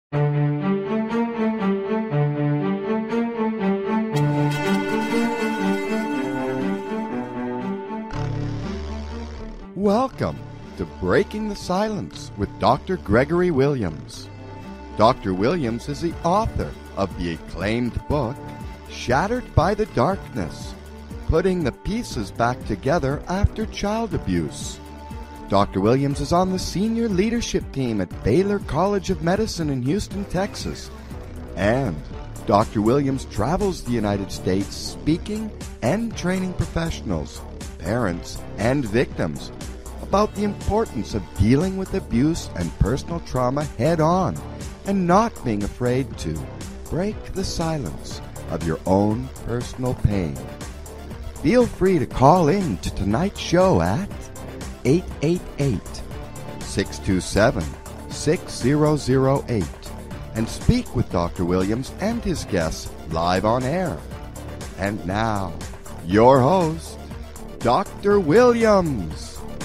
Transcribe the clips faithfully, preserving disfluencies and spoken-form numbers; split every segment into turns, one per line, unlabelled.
Welcome to Breaking the Silence with Doctor Gregory Williams. Doctor Williams is the author of the acclaimed book, Shattered by the Darkness, Putting the Pieces Back Together After Child Abuse. Doctor Williams is on the senior leadership team at Baylor College of Medicine in Houston, Texas. And Doctor Williams travels the United States speaking and training professionals, parents, and victims about the importance of dealing with abuse and personal trauma head on and not being afraid to break the silence of your own personal pain. Feel free to call in to tonight's show at eight eight eight, six two seven, six zero zero eight and speak with Doctor Williams and his guests live on air. And now, your host, Doctor Williams.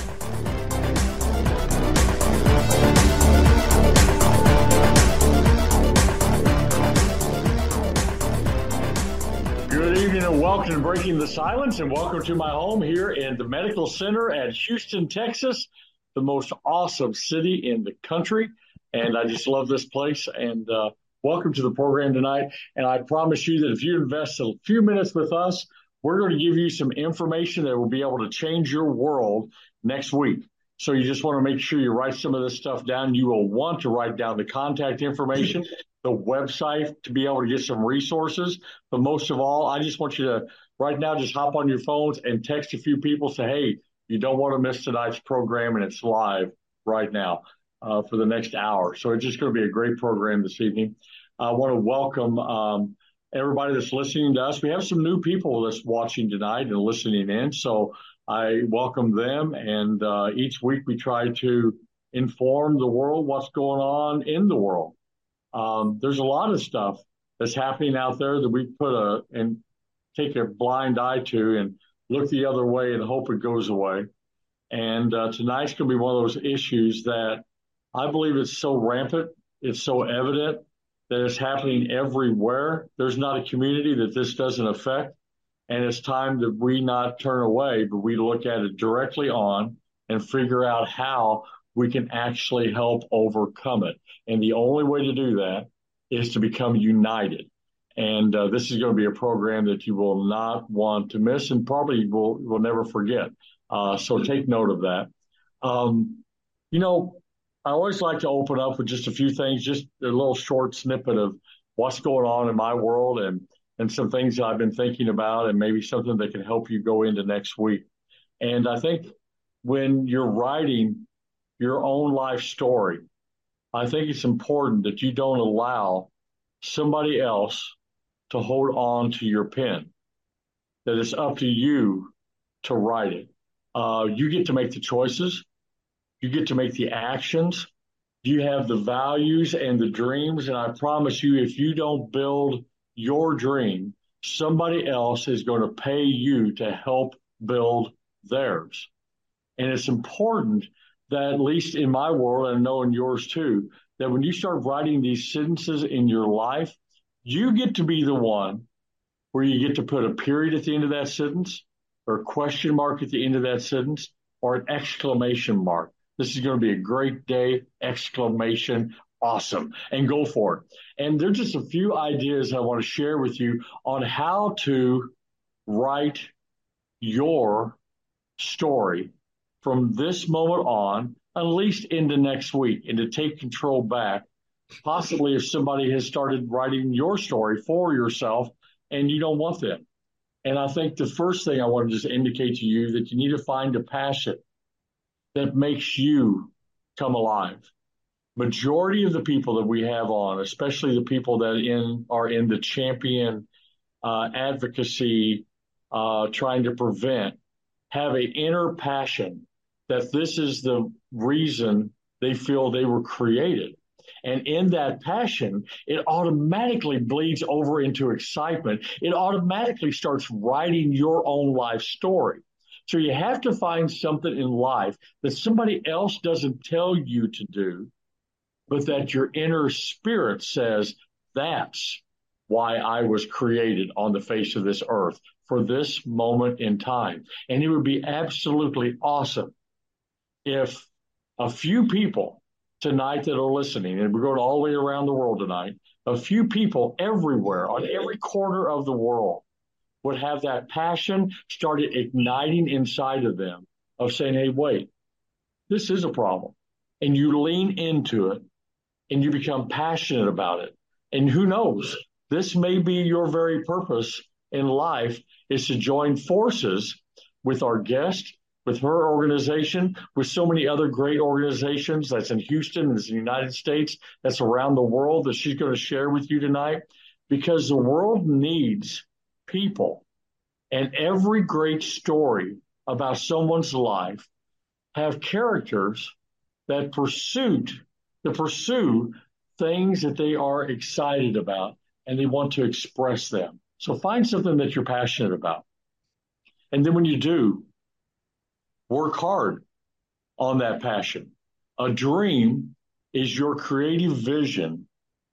Good evening and welcome to Breaking the Silence, and welcome to my home here in the Medical Center at Houston, Texas, the most awesome city in the country. And I just love this place. And uh, welcome to the program tonight. And I promise you that if you invest a few minutes with us, we're going to give you some information that will be able to change your world next week. So you just want to make sure you write some of this stuff down. You will want to write down the contact information, the website to be able to get some resources. But most of all, I just want you to right now just hop on your phones and text a few people. Say, hey, you don't want to miss tonight's program, and it's live right now uh, for the next hour. So it's just going to be a great program this evening. I want to welcome um, everybody that's listening to us. We have some new people that's watching tonight and listening in. So I welcome them. And uh, each week we try to inform the world what's going on in the world. Um, there's a lot of stuff that's happening out there that we put a and take a blind eye to and look the other way and hope it goes away. And uh, tonight's going to be one of those issues that I believe it's so rampant, it's so evident that it's happening everywhere. There's not a community that this doesn't affect. And it's time that we not turn away, but we look at it directly on and figure out how we can actually help overcome it. And the only way to do that is to become united. And uh, this is going to be a program that you will not want to miss and probably will, will never forget. Uh, so take note of that. Um, you know, I always like to open up with just a few things, just a little short snippet of what's going on in my world and, and some things that I've been thinking about and maybe something that can help you go into next week. And I think when you're writing your own life story, I think it's important that you don't allow somebody else to hold on to your pen, that it's up to you to write it. Uh, you get to make the choices. You get to make the actions. You have the values and the dreams. And I promise you, if you don't build your dream, somebody else is going to pay you to help build theirs. And it's important that, at least in my world, and I know in yours too, that when you start writing these sentences in your life, you get to be the one where you get to put a period at the end of that sentence, or a question mark at the end of that sentence, or an exclamation mark. This is going to be a great day, exclamation, awesome, and go for it. And there's just a few ideas I want to share with you on how to write your story from this moment on, at least into next week, and to take control back. Possibly if somebody has started writing your story for yourself and you don't want them. And I think the first thing I want to just indicate to you that you need to find a passion that makes you come alive. Majority of the people that we have on, especially the people that in are in the champion uh, advocacy, uh, trying to prevent, have an inner passion that this is the reason they feel they were created. And in that passion, it automatically bleeds over into excitement. It automatically starts writing your own life story. So you have to find something in life that somebody else doesn't tell you to do but that your inner spirit says, that's why I was created on the face of this earth for this moment in time. And it would be absolutely awesome if a few people tonight that are listening, and we're going all the way around the world tonight, a few people everywhere on every corner of the world would have that passion started igniting inside of them of saying, hey, wait, this is a problem. And you lean into it and you become passionate about it. And who knows, this may be your very purpose in life, is to join forces with our guest, with her organization, with so many other great organizations that's in Houston, that's in the United States, that's around the world that she's going to share with you tonight, because the world needs people. And every great story about someone's life have characters that pursuit, that pursue things that they are excited about and they want to express them. So find something that you're passionate about. And then when you do, work hard on that passion. A dream is your creative vision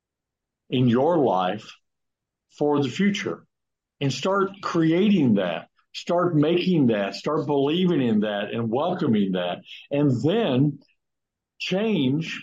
in your life for the future. And start creating that. Start making that. Start believing in that and welcoming that. And then change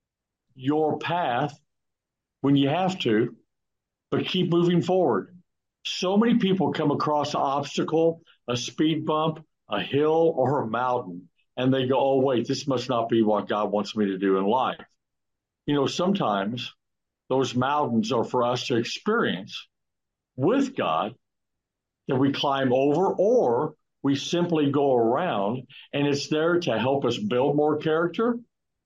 your path when you have to, but keep moving forward. So many people come across an obstacle, a speed bump, a hill, or a mountain, and they go, oh, wait, this must not be what God wants me to do in life. You know, sometimes those mountains are for us to experience with God that we climb over, or we simply go around, and it's there to help us build more character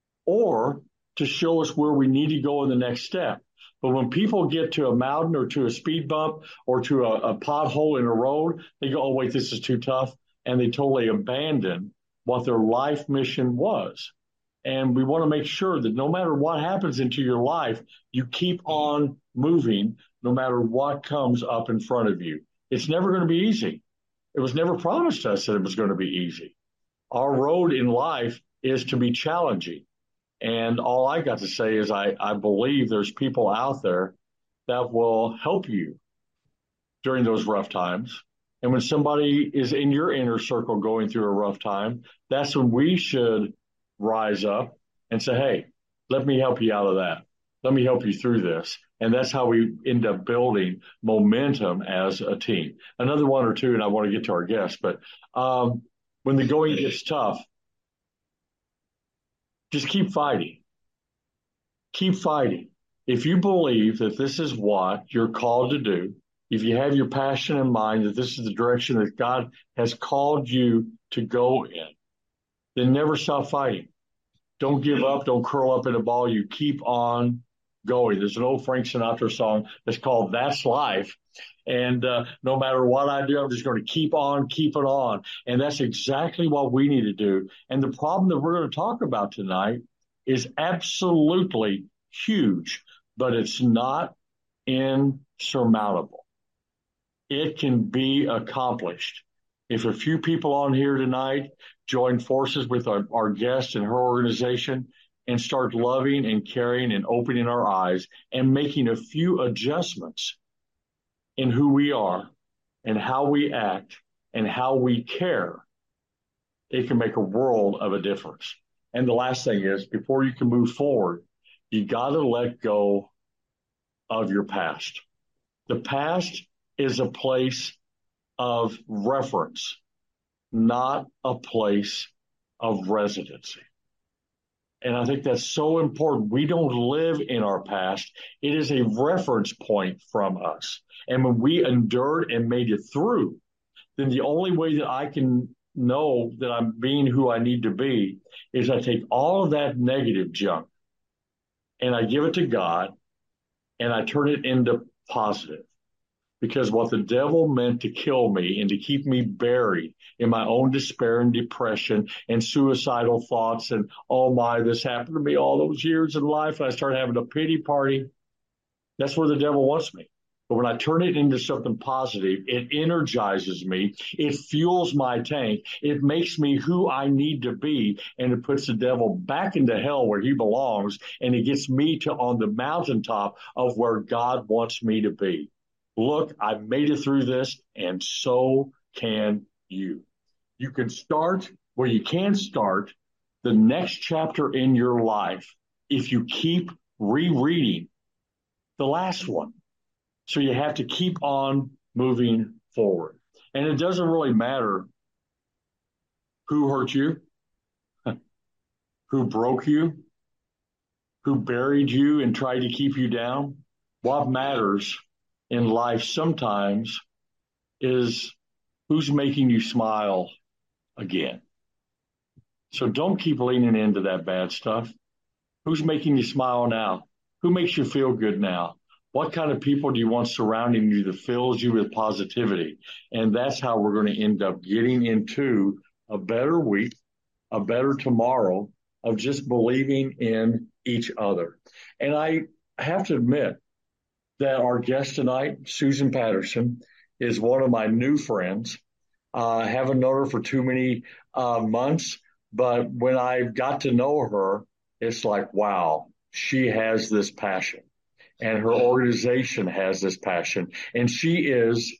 or to show us where we need to go in the next step. But when people get to a mountain or to a speed bump or to a, a pothole in a road, they go, oh, wait, this is too tough. And they totally abandon what their life mission was. And we want to make sure that no matter what happens into your life, you keep on moving no matter what comes up in front of you. It's never going to be easy. It was never promised us that it was going to be easy. Our road in life is to be challenging. And all I got to say is I, I believe there's people out there that will help you during those rough times. And when somebody is in your inner circle going through a rough time, that's when we should rise up and say, hey, let me help you out of that. Let me help you through this. And that's how we end up building momentum as a team. Another one or two, and I want to get to our guests, but um, when the going gets tough, just keep fighting. Keep fighting. If you believe that this is what you're called to do, if you have your passion in mind that this is the direction that God has called you to go in, then never stop fighting. Don't give up. Don't curl up in a ball. You keep on going. There's an old Frank Sinatra song that's called That's Life. And uh, no matter what I do, I'm just going to keep on keeping on. And that's exactly what we need to do. And the problem that we're going to talk about tonight is absolutely huge, but it's not insurmountable. It can be accomplished. If a few people on here tonight join forces with our, our guest and her organization and start loving and caring and opening our eyes and making a few adjustments in who we are and how we act and how we care, it can make a world of a difference. And the last thing is, before you can move forward, you got to let go of your past. The past is a place of reference, not a place of residency. And I think that's so important. We don't live in our past. It is a reference point from us. And when we endured and made it through, then the only way that I can know that I'm being who I need to be is I take all of that negative junk and I give it to God and I turn it into positive. Because what the devil meant to kill me and to keep me buried in my own despair and depression and suicidal thoughts and, oh my, this happened to me all those years in life, and I started having a pity party. That's where the devil wants me. But when I turn it into something positive, it energizes me. It fuels my tank. It makes me who I need to be. And it puts the devil back into hell where he belongs. And it gets me to on the mountaintop of where God wants me to be. Look, I made it through this, and so can you. You can start where you can start the next chapter in your life if you keep rereading the last one. So you have to keep on moving forward. And it doesn't really matter who hurt you, who broke you, who buried you and tried to keep you down. What matters in life sometimes is who's making you smile again. So don't keep leaning into that bad stuff. Who's making you smile now? Who makes you feel good now? What kind of people do you want surrounding you that fills you with positivity? And that's how we're going to end up getting into a better week, a better tomorrow of just believing in each other. And I have to admit that our guest tonight, Susan Patterson, is one of my new friends. Uh, I haven't known her for too many uh, months, but when I got to know her, it's like, wow, she has this passion. And her organization has this passion. And she is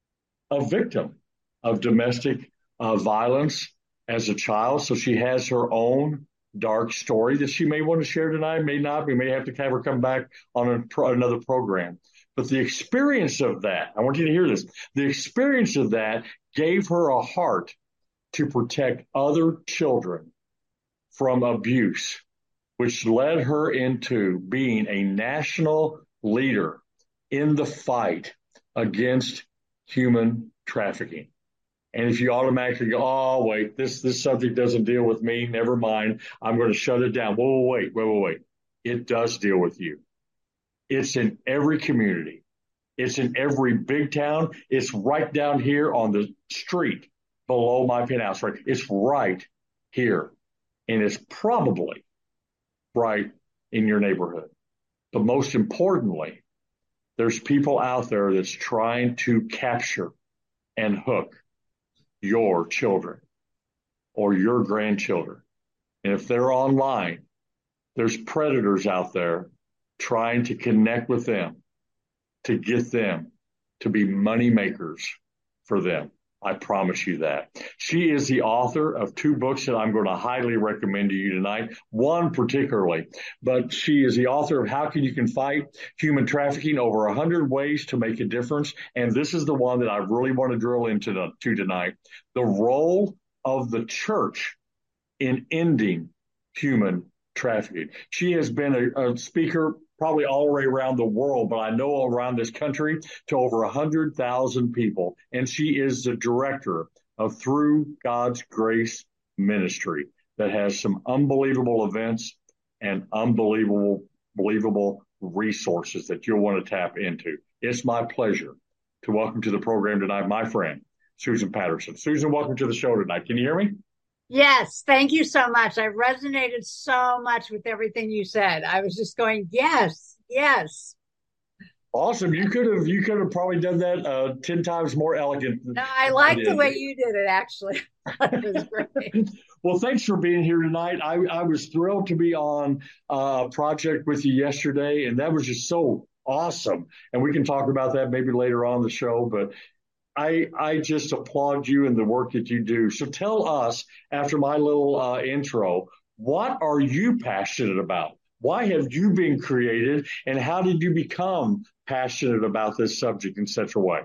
a victim of domestic uh, violence as a child. So she has her own dark story that she may want to share tonight, may not. We may have to have her come back on a pro- another program. But the experience of that, I want you to hear this, the experience of that gave her a heart to protect other children from abuse, which led her into being a national leader in the fight against human trafficking. And if you automatically go, oh, wait, this, this subject doesn't deal with me, never mind, I'm going to shut it down. Whoa, wait, wait, wait, wait. It does deal with you. It's in every community. It's in every big town. It's right down here on the street below my penthouse. Right? It's right here. And it's probably right in your neighborhood. But most importantly, there's people out there that's trying to capture and hook your children or your grandchildren. And if they're online, there's predators out there trying to connect with them, to get them to be money makers for them. I promise you that. She is the author of two books that I'm going to highly recommend to you tonight, one particularly, but she is the author of How Can You Can Fight Human Trafficking, Over one hundred Ways to Make a Difference. And this is the one that I really want to drill into the, to tonight, the role of the church in ending human trafficking. She has been a, a speaker probably all the way around the world, but I know around this country to over one hundred thousand people. And she is the director of Through God's Grace Ministry that has some unbelievable events and unbelievable, believable resources that you'll want to tap into. It's my pleasure to welcome to the program tonight my friend, Susan Patterson. Susan, welcome to the show tonight. Can you hear me?
Yes, thank you so much. I resonated so much with everything you said. I was just going, yes, yes.
Awesome. You could have you could have probably done that uh, ten times more elegant.
No, I like the way you did it, actually. It was great.
Well, thanks for being here tonight. I, I was thrilled to be on uh, a project with you yesterday, and that was just so awesome. And we can talk about that maybe later on in the show, but I, I just applaud you and the work that you do. So tell us, after my little uh, intro, what are you passionate about? Why have you been created, and how did you become passionate about this subject in such a way?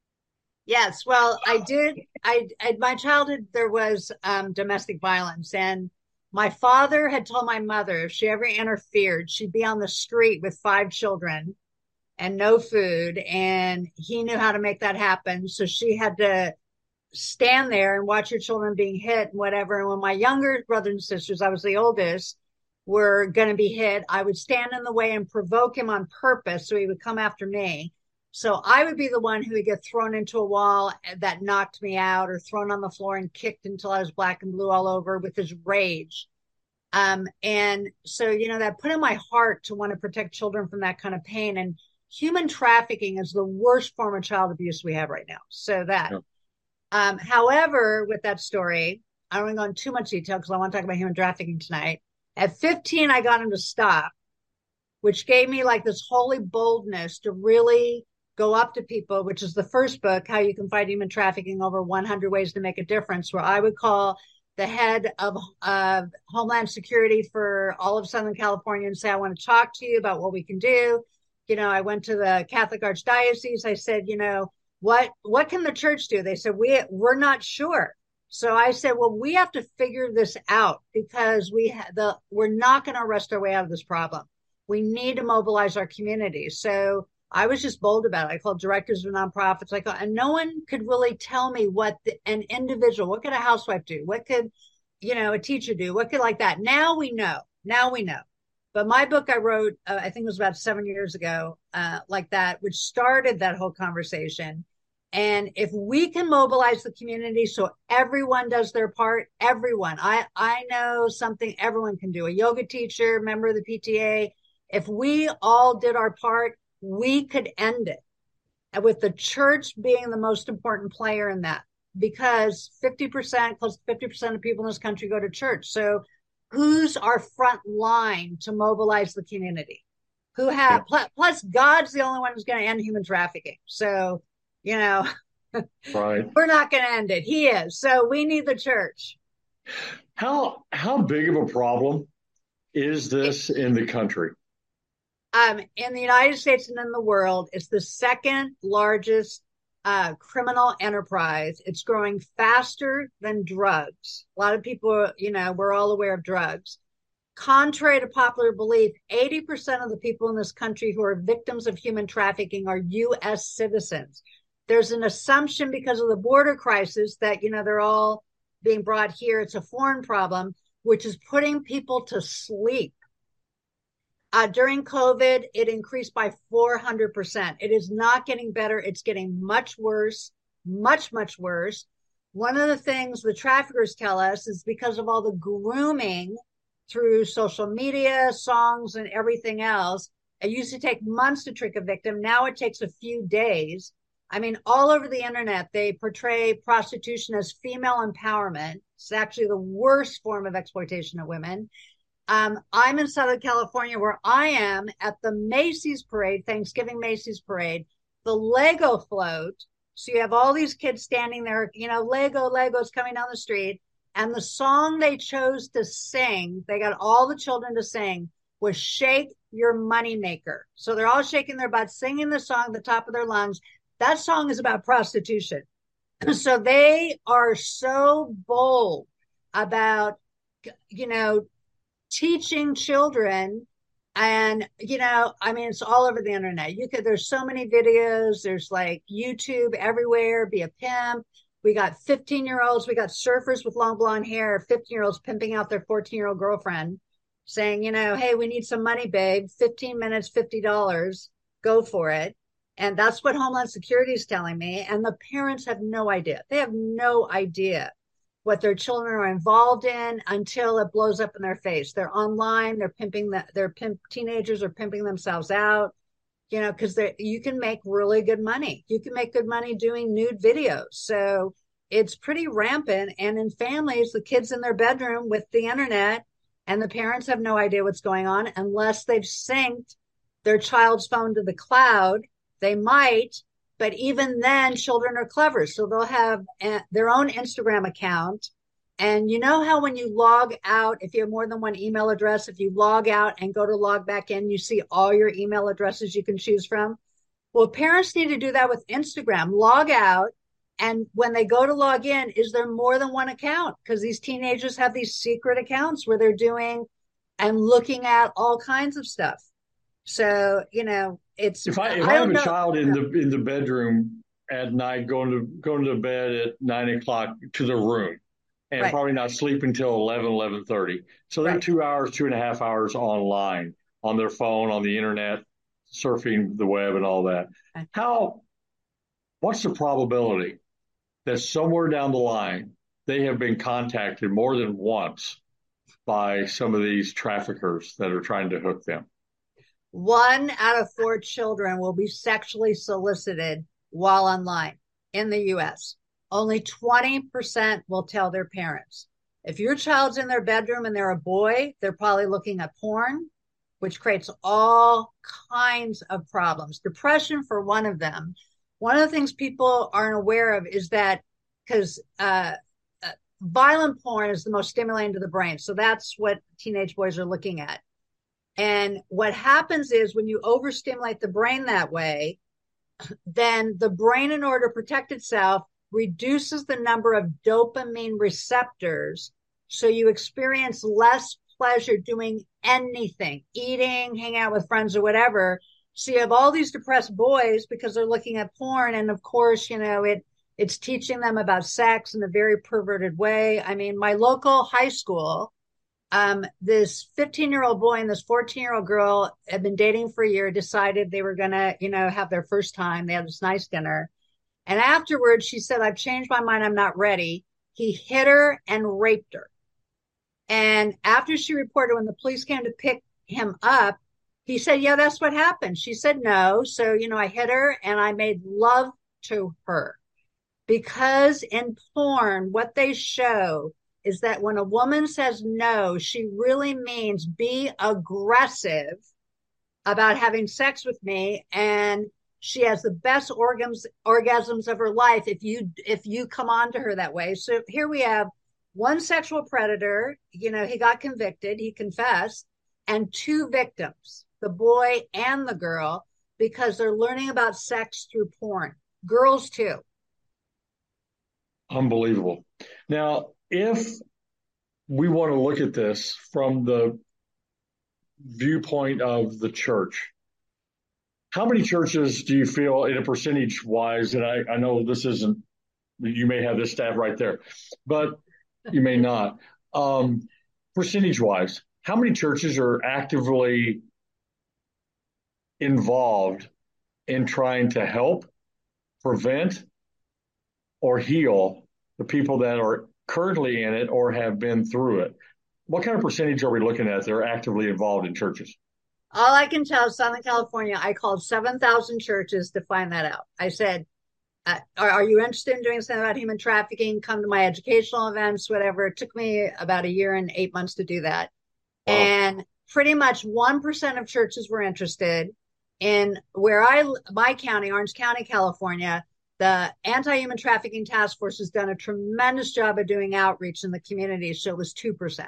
Yes, well, I did. I, in my childhood, there was um, domestic violence, and my father had told my mother if she ever interfered, she'd be on the street with five children and no food, and he knew how to make that happen. So she had to stand there and watch her children being hit and whatever. And when my younger brothers and sisters, I was the oldest, were going to be hit, I would stand in the way and provoke him on purpose so he would come after me. So I would be the one who would get thrown into a wall that knocked me out, or thrown on the floor and kicked until I was black and blue all over with his rage. Um, and so, you know, that put in my heart to want to protect children from that kind of pain. And human trafficking is the worst form of child abuse we have right now. So that,
Yeah.
um, however, with that story, I don't want to go into too much detail because I want to talk about human trafficking tonight. At fifteen, I got him to stop, which gave me like this holy boldness to really go up to people, which is the first book, How You Can Fight Human Trafficking, Over one hundred Ways to Make a Difference, where I would call the head of uh, Homeland Security for all of Southern California and say, I want to talk to you about what we can do. You know, I went to the Catholic Archdiocese. I said, you know, what what can the church do? They said, we, we're not sure. So I said, well, we have to figure this out because we ha- the we're not going to arrest our way out of this problem. We need to mobilize our communities. So I was just bold about it. I called directors of nonprofits. I called, and no one could really tell me what the, an individual, what could a housewife do? What could, you know, a teacher do? What could like that? Now we know. Now we know. But my book I wrote, uh, I think it was about seven years ago, uh, like that, which started that whole conversation. And if we can mobilize the community so everyone does their part, everyone, I, I know something everyone can do. A yoga teacher, member of the P T A, if we all did our part, we could end it. And with the church being the most important player in that, because fifty percent, close to fifty percent of people in this country go to church. So who's our front line to mobilize the community? Who have, yeah. Plus God's the only one who's going to end human trafficking. So, you know,
right.
We're not going to end it. He is. So we need the church.
How, how big of a problem is this it, in the country?
Um, in the United States and in the world, it's the second largest uh, criminal enterprise. It's growing faster than drugs. A lot of people, you know, we're all aware of drugs. Contrary to popular belief, eighty percent of the people in this country who are victims of human trafficking are U S citizens. There's an assumption because of the border crisis that, you know, they're all being brought here. It's a foreign problem, which is putting people to sleep. Uh, during COVID, it increased by four hundred percent. It is not getting better. It's getting much worse, much, much worse. One of the things the traffickers tell us is because of all the grooming through social media, songs, and everything else, it used to take months to trick a victim. Now it takes a few days. I mean, all over the internet, they portray prostitution as female empowerment. It's actually the worst form of exploitation of women. Um, I'm in Southern California where I am at the Macy's parade, Thanksgiving Macy's parade, the Lego float. So you have all these kids standing there, you know, Lego, Legos coming down the street. And the song they chose to sing, they got all the children to sing, was Shake Your Moneymaker. So they're all shaking their butts, singing the song at the top of their lungs. That song is about prostitution. So they are so bold about, you know, teaching children. And, you know, I mean, it's all over the internet. You could, there's so many videos. There's like YouTube everywhere, be a pimp. We got fifteen year olds. We got surfers with long blonde hair, fifteen year olds pimping out their fourteen year old girlfriend saying, you know, hey, we need some money, babe. fifteen minutes, fifty dollars. Go for it. And that's what Homeland Security is telling me. And the parents have no idea. They have no idea what their children are involved in until it blows up in their face. They're online. They're pimping the, their pimp teenagers are pimping themselves out, you know, because you can make really good money. You can make good money doing nude videos. So it's pretty rampant. And in families, the kids in their bedroom with the internet and the parents have no idea what's going on unless they've synced their child's phone to the cloud. They might, but even then, children are clever. So they'll have a, their own Instagram account. And you know how when you log out, if you have more than one email address, if you log out and go to log back in, you see all your email addresses you can choose from. Well, parents need to do that with Instagram. Log out. And when they go to log in, is there more than one account? Because these teenagers have these secret accounts where they're doing and looking at all kinds of stuff. So, you know, it's
if I if I, I have a know. child in the in the bedroom at night going to going to bed at nine o'clock to the room and right. probably not sleep until eleven, eleven thirty. So they're right. two hours, two and a half hours online on their phone, on the internet, surfing the web and all that. Right. How what's the probability that somewhere down the line they have been contacted more than once by some of these traffickers that are trying to hook them?
One out of four children will be sexually solicited while online in the U S. Only twenty percent will tell their parents. If your child's in their bedroom and they're a boy, they're probably looking at porn, which creates all kinds of problems. Depression for one of them. One of the things people aren't aware of is that because uh, uh, violent porn is the most stimulating to the brain. So that's what teenage boys are looking at. And what happens is when you overstimulate the brain that way, then the brain, in order to protect itself, reduces the number of dopamine receptors. So you experience less pleasure doing anything, eating, hang out with friends or whatever. So you have all these depressed boys because they're looking at porn. And of course, you know, it, it's teaching them about sex in a very perverted way. I mean, my local high school, um, this fifteen year old boy and this fourteen year old girl had been dating for a year, decided they were going to, you know, have their first time. They had this nice dinner. And afterwards, she said, I've changed my mind. I'm not ready. He hit her and raped her. And after she reported, when the police came to pick him up, he said, yeah, that's what happened. She said, no. So, you know, I hit her and I made love to her. Because in porn, what they show is that when a woman says no, she really means be aggressive about having sex with me. And she has the best organs, orgasms of her life if you if you come on to her that way. So here we have one sexual predator, you know, he got convicted, he confessed, and two victims, the boy and the girl, because they're learning about sex through porn. Girls too.
Unbelievable. Now, if we want to look at this from the viewpoint of the church, how many churches do you feel, in a percentage wise, and I, I know this isn't, you may have this stat right there, but you may not. Um, percentage wise, how many churches are actively involved in trying to help, prevent, or heal the people that are currently in it or have been through it? What kind of percentage are we looking at that are actively involved in churches?
All I can tell is Southern California, I called seven thousand churches to find that out. I said, uh, are, are you interested in doing something about human trafficking? Come to my educational events, whatever. It took me about a year and eight months to do that. Wow. And pretty much one percent of churches were interested. In where I, my county, Orange County, California, the Anti-Human Trafficking Task Force has done a tremendous job of doing outreach in the community. So it was two percent.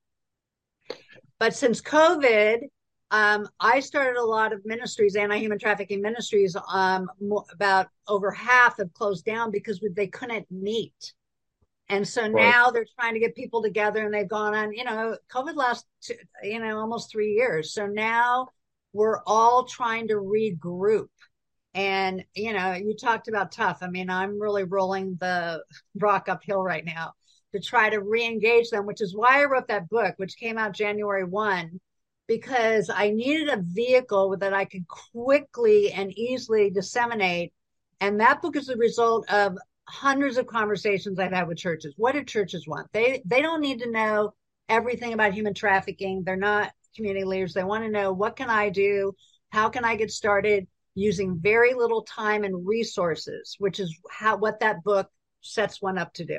But since COVID, um, I started a lot of ministries, anti-human trafficking ministries. Um, about over half have closed down because they couldn't meet. And so now right. They're trying to get people together, and they've gone on, you know, COVID lasted, you know, almost three years. So now we're all trying to regroup. And, you know, you talked about tough. I mean, I'm really rolling the rock uphill right now to try to re-engage them, which is why I wrote that book, which came out January first, because I needed a vehicle that I could quickly and easily disseminate. And that book is the result of hundreds of conversations I've had with churches. What do churches want? They they don't need to know everything about human trafficking. They're not community leaders. They want to know, what can I do? How can I get started using very little time and resources, which is how what that book sets one up to do.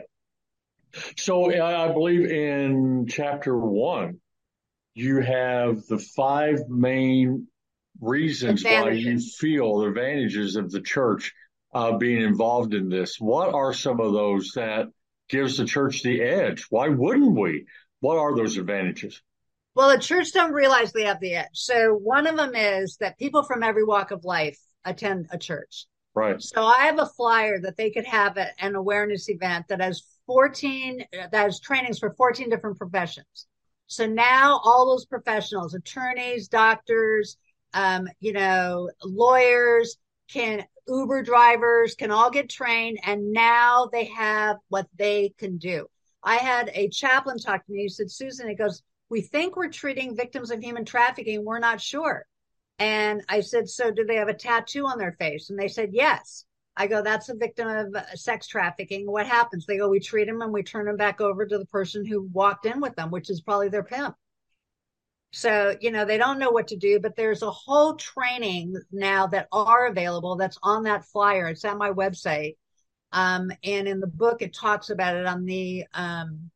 So I believe in chapter one, you have the five main reasons advantages. Why you feel the advantages of the church uh, being involved in this. What are some of those that gives the church the edge? Why wouldn't we? What are those advantages?
Well, the church don't realize they have the edge. So one of them is that people from every walk of life attend a church.
Right.
So I have a flyer that they could have at an awareness event that has fourteen, that has trainings for fourteen different professions. So now all those professionals, attorneys, doctors, um, you know, lawyers, can Uber drivers can all get trained, and now they have what they can do. I had a chaplain talk to me. He said, Susan, he goes, we think we're treating victims of human trafficking. We're not sure. And I said, so do they have a tattoo on their face? And they said, yes. I go, that's a victim of sex trafficking. What happens? They go, we treat them and we turn them back over to the person who walked in with them, which is probably their pimp. So, you know, they don't know what to do, but there's a whole training now that are available that's on that flyer. It's at my website. Um, and in the book, it talks about it on the um,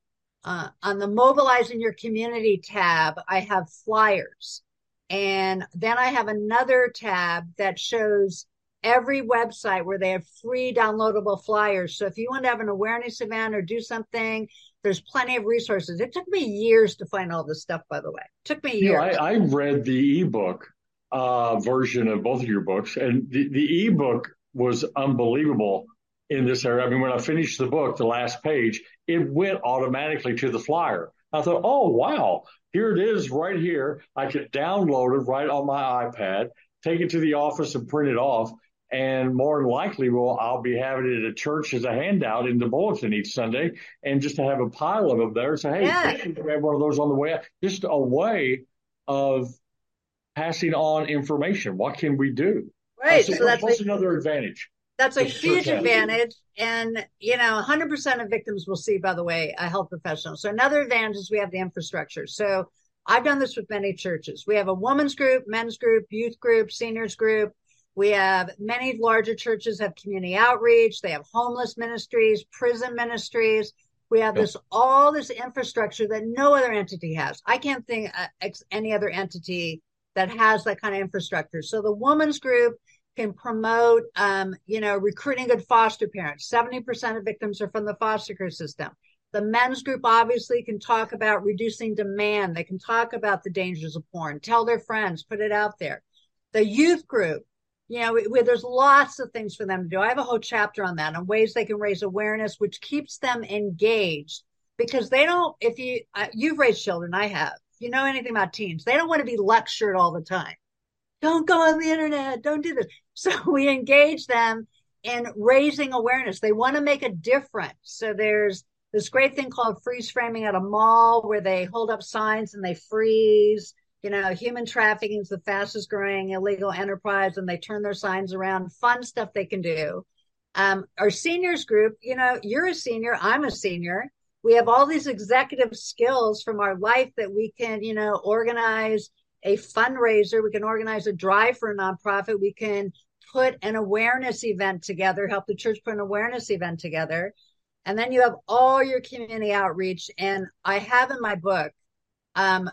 uh, on the Mobilizing Your Community tab. I have flyers. And then I have another tab that shows every website where they have free downloadable flyers. So if you want to have an awareness event or do something, there's plenty of resources. It took me years to find all this stuff, by the way. It took me years.
You know, I, I read the ebook uh, version of both of your books, and the, the ebook was unbelievable in this area. I mean, when I finished the book, the last page, it went automatically to the flyer. I thought, oh, wow, here it is right here. I could download it right on my iPad, take it to the office and print it off. And more than likely, well, I'll be having it at church as a handout in the bulletin each Sunday, and just to have a pile of them there. So, hey,
Yeah.
grab one of those on the way out. Just a way of passing on information. What can we do?
Right.
Uh, so,
So that's
what's
a,
another advantage?
that's a
that the church
huge
has?
advantage. And, you know, one hundred percent of victims will see, by the way, a health professional. So another advantage is we have the infrastructure. So I've done this with many churches. We have a women's group, men's group, youth group, seniors group. We have many larger churches have community outreach. They have homeless ministries, prison ministries. We have
Yeah.
this, all this infrastructure that no other entity has. I can't think uh, ex- any other entity that has that kind of infrastructure. So the women's group can promote, um, you know, recruiting good foster parents. seventy percent of victims are from the foster care system. The men's group obviously can talk about reducing demand. They can talk about the dangers of porn, tell their friends, put it out there. The youth group, you know, we, there's lots of things for them to do. I have a whole chapter on that, on ways they can raise awareness, which keeps them engaged, because they don't, if you, uh, you've raised children, I have, if you know anything about teens, they don't want to be lectured all the time. Don't go on the internet, don't do this. So we engage them in raising awareness. They want to make a difference. So there's this great thing called freeze framing at a mall, where they hold up signs and they freeze. You know, human trafficking is the fastest growing illegal enterprise, and they turn their signs around. Fun stuff they can do. Um, our seniors group, you know, you're a senior, I'm a senior. We have all these executive skills from our life that we can, you know, organize a fundraiser. We can organize a drive for a nonprofit. We can put an awareness event together, help the church put an awareness event together. And then you have all your community outreach. And I have in my book, um,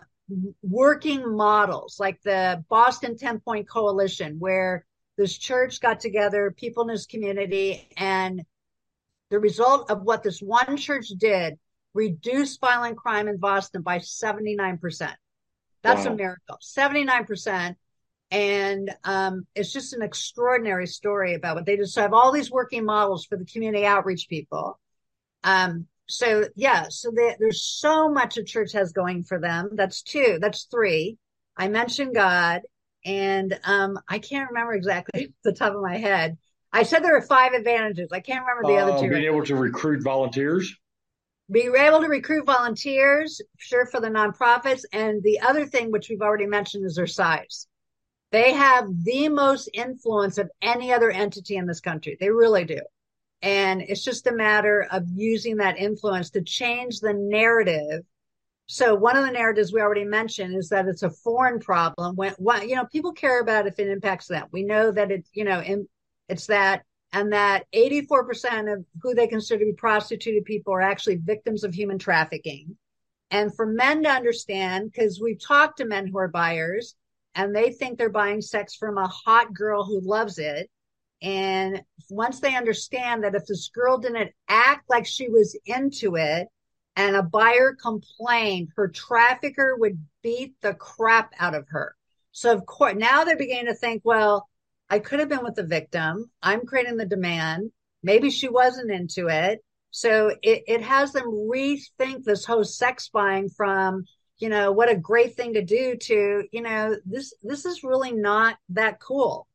working models like the Boston ten Point Coalition, where this church got together, people in this community, and the result of what this one church did reduced violent crime in Boston by seventy-nine percent. That's wow. a miracle, seventy-nine percent. And um, it's just an extraordinary story about what they did. So I have all these working models for the community outreach people. Um, So, yeah, so they, there's so much a church has going for them. That's two. That's three. I mentioned God, and um, I can't remember exactly the top of my head. I said there were five advantages. I can't remember the uh, other two.
Being
right
able to recruit volunteers.
Being able to recruit volunteers, sure, for the nonprofits. And the other thing, which we've already mentioned, is their size. They have the most influence of any other entity in this country. They really do. And it's just a matter of using that influence to change the narrative. So one of the narratives we already mentioned is that it's a foreign problem. When, when you know, people care about if it impacts them. We know that it, you know, in, it's that, and that eighty-four percent of who they consider to be prostituted people are actually victims of human trafficking. And for men to understand, because we've talked to men who are buyers, and they think they're buying sex from a hot girl who loves it. And once they understand that if this girl didn't act like she was into it and a buyer complained, her trafficker would beat the crap out of her. So of course, now they're beginning to think, well, I could have been with the victim. I'm creating the demand. Maybe she wasn't into it. So it, it has them rethink this whole sex buying from, you know, what a great thing to do to, you know, this, this is really not that cool.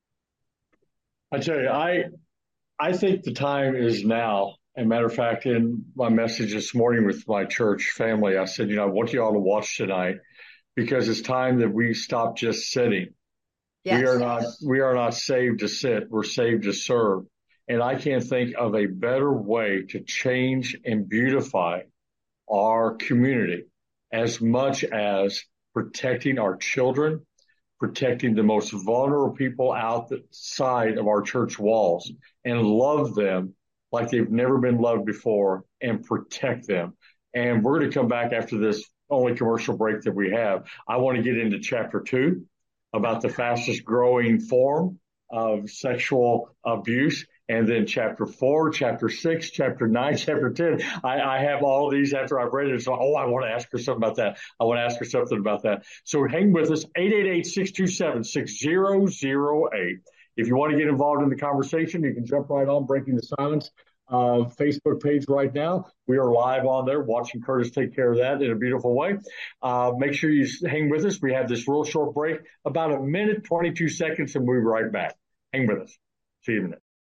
I tell you, I I think the time is now. As a matter of fact, in my message this morning with my church family, I said, you know, I want you all to watch tonight, because it's time that we stop just sitting. Yes. We are not we are not saved to sit. We're saved to serve. And I can't think of a better way to change and beautify our community as much as protecting our children, protecting the most vulnerable people outside of our church walls, and love them like they've never been loved before and protect them. And we're going to come back after this only commercial break that we have. I want to get into chapter two about the fastest growing form of sexual abuse. And then chapter four, chapter six, chapter nine, chapter ten. I, I have all of these after I've read it. So, oh, I want to ask her something about that. I want to ask her something about that. So hang with us, eight eight eight, six two seven, six zero zero eight. If you want to get involved in the conversation, you can jump right on Breaking the Silence uh, Facebook page right now. We are live on there, watching Curtis take care of that in a beautiful way. Uh, make sure you hang with us. We have this real short break, about a minute, twenty-two seconds, and we'll be right back. Hang with us. See you in a minute.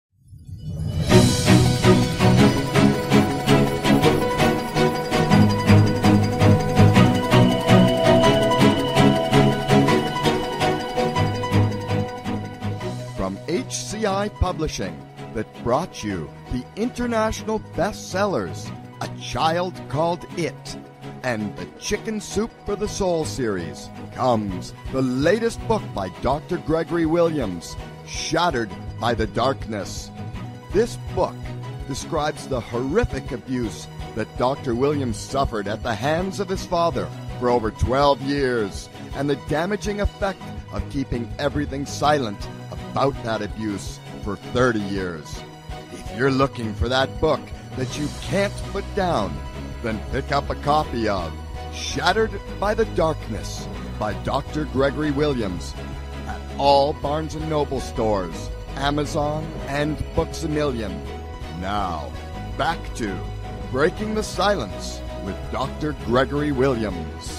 From H C I Publishing, that brought you the international bestsellers, A Child Called It, and the Chicken Soup for the Soul series, comes the latest book by Doctor Gregory Williams, Shattered by the Darkness. This book describes the horrific abuse that Doctor Williams suffered at the hands of his father for over twelve years, and the damaging effect of keeping everything silent about that abuse for thirty years. If you're looking for that book that you can't put down, then pick up a copy of Shattered by the Darkness by Doctor Gregory Williams at all Barnes and Noble stores, Amazon, and Books A Million. Now, back to Breaking the Silence with Doctor Gregory Williams.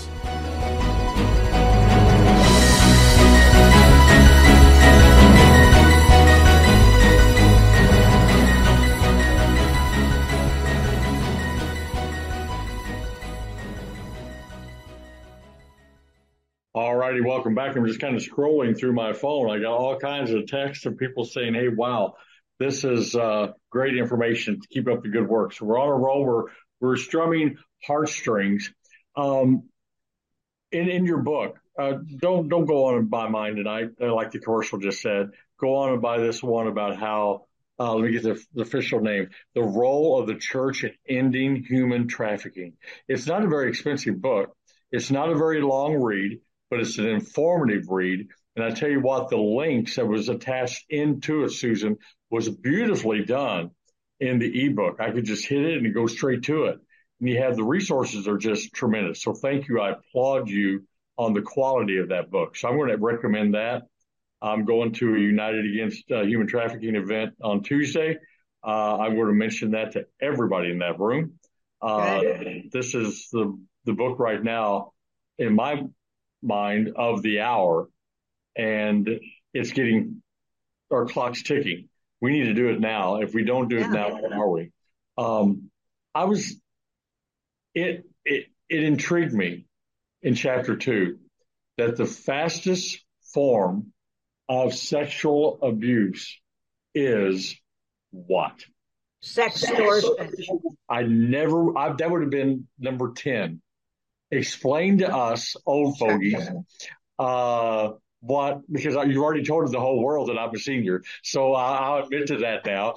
All righty, welcome back. I'm just kind of scrolling through my phone. I got all kinds of texts of people saying, hey, wow, this is uh, great information. To keep up the good work. So we're on a roll. We're, we're strumming heartstrings. Um, in, in your book, uh, don't don't go on and buy mine tonight, uh, like the commercial just said. Go on and buy this one about how, uh, let me get the, the official name, the role of the church in ending human trafficking. It's not a very expensive book. It's not a very long read, but it's an informative read. And I tell you what, the links that was attached into it, Susan, was beautifully done in the ebook. I could just hit it and go straight to it. And you have the resources are just tremendous. So thank you. I applaud you on the quality of that book. So I'm going to recommend that. I'm going to a United Against uh, Human Trafficking event on Tuesday. Uh, I'm going to mention that to everybody in that room. Uh, this is the, the book right now, in my mind, of the hour, and it's getting, our clock's ticking. We need to do it now. If we don't do it yeah. now, where are we? Um, I was, it, it, it intrigued me in chapter two that the fastest form of sexual abuse is what?
Sextortion.
I never, I, that would have been number ten. Explain to us, old fogies, uh, what, because you've already told the whole world that I'm a senior, so I'll admit to that now.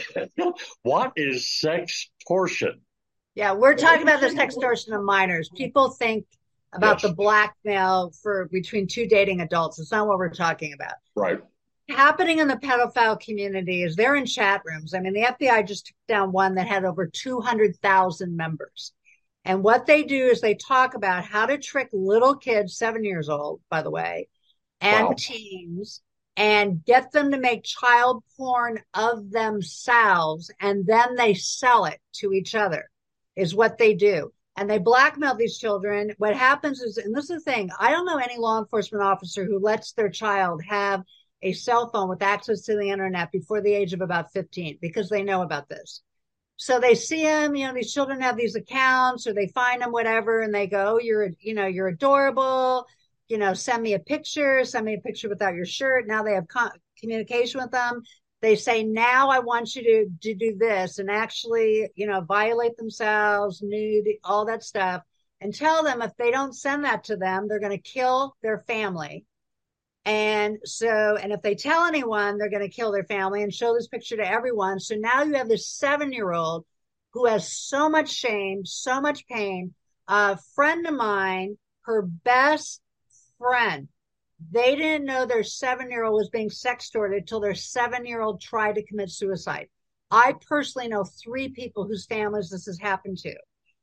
What is sextortion?
Yeah, we're talking about the sextortion of minors. People think about yes. the blackmail for between two dating adults. It's not what we're talking about.
Right.
Happening in the pedophile community is they're in chat rooms. I mean, the F B I just took down one that had over two hundred thousand members. And what they do is they talk about how to trick little kids, seven years old, by the way, and wow. teens, and get them to make child porn of themselves. And then they sell it to each other, is what they do. And they blackmail these children. What happens is, and this is the thing, I don't know any law enforcement officer who lets their child have a cell phone with access to the internet before the age of about fifteen, because they know about this. So they see them, you know, these children have these accounts, or they find them, whatever, and they go, oh, you're, you know, you're adorable, you know, send me a picture, send me a picture without your shirt. Now they have con- communication with them. They say, now I want you to, to do this and actually, you know, violate themselves, nude, all that stuff. and tell them if they don't send that to them, they're going to kill their family. And so, and if they tell anyone, they're going to kill their family, and show this picture to everyone. So now you have this seven-year-old who has so much shame, so much pain. A friend of mine, her best friend, they didn't know their seven-year-old was being sextorted until their seven-year-old tried to commit suicide. I personally know three people whose families this has happened to.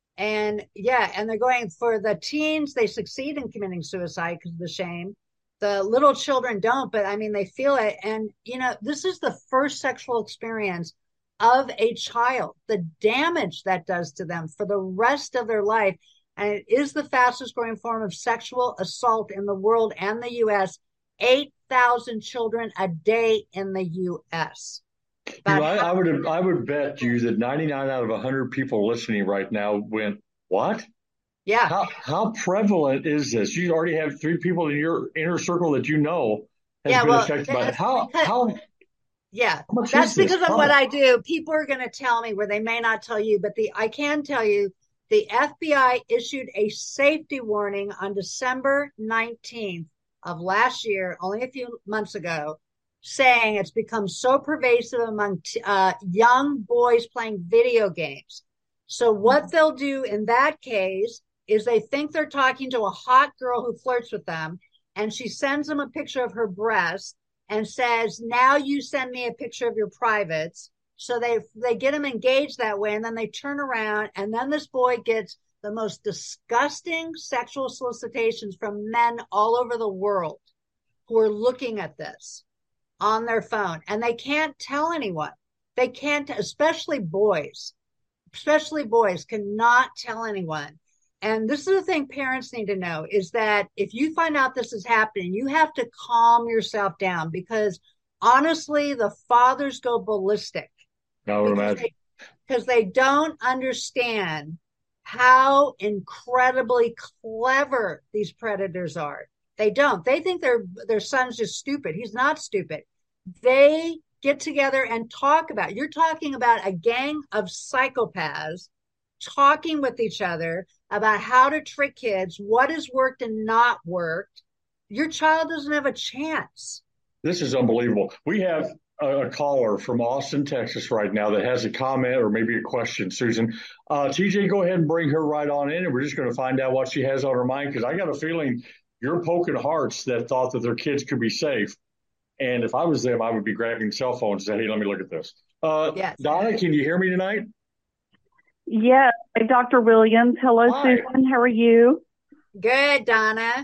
And yeah, and they're going for the teens, they succeed in committing suicide because of the shame. The little children don't, but I mean, they feel it. And, you know, this is the first sexual experience of a child, the damage that does to them for the rest of their life. And it is the fastest growing form of sexual assault in the world and the U S. eight thousand children a day in the U S.
You know, I, I would I would bet you that ninety-nine out of one hundred people listening right now went, what?
Yeah.
How how prevalent is this? You already have three people in your inner circle that you know has
yeah,
been
well,
affected by it. How
because,
how
yeah,
how much
that's
is this?
because of
How?
what I do. People are going to tell me where they may not tell you, but the I can tell you the F B I issued a safety warning on December nineteenth of last year, only a few months ago, saying it's become so pervasive among t- uh, young boys playing video games. So what they'll do in that case is they think they're talking to a hot girl who flirts with them, and she sends them a picture of her breast and says, now you send me a picture of your privates. So they they get them engaged that way, and then they turn around, and then this boy gets the most disgusting sexual solicitations from men all over the world who are looking at this on their phone, and they can't tell anyone. They can't, especially boys, especially boys cannot tell anyone. And this is the thing parents need to know is that if you find out this is happening, you have to calm yourself down, because honestly, the fathers go ballistic.
I would
because
imagine.
they, because they don't understand how incredibly clever these predators are. They don't. They think their their son's just stupid. He's not stupid. They get together and talk about, you're talking about a gang of psychopaths talking with each other about how to trick kids, what has worked and not worked. Your child doesn't have a chance.
This is unbelievable. We have a, a caller from Austin, Texas right now that has a comment or maybe a question, Susan. Uh, T J, go ahead and bring her right on in, and we're just going to find out what she has on her mind, because I got a feeling you're poking hearts that thought that their kids could be safe. And if I was them, I would be grabbing cell phones and say, hey, let me look at this. Uh,
Yes.
Donna, can you hear me tonight?
Yes. Hey, Doctor Williams. Hello,
Hi.
Susan. How are you?
Good, Donna.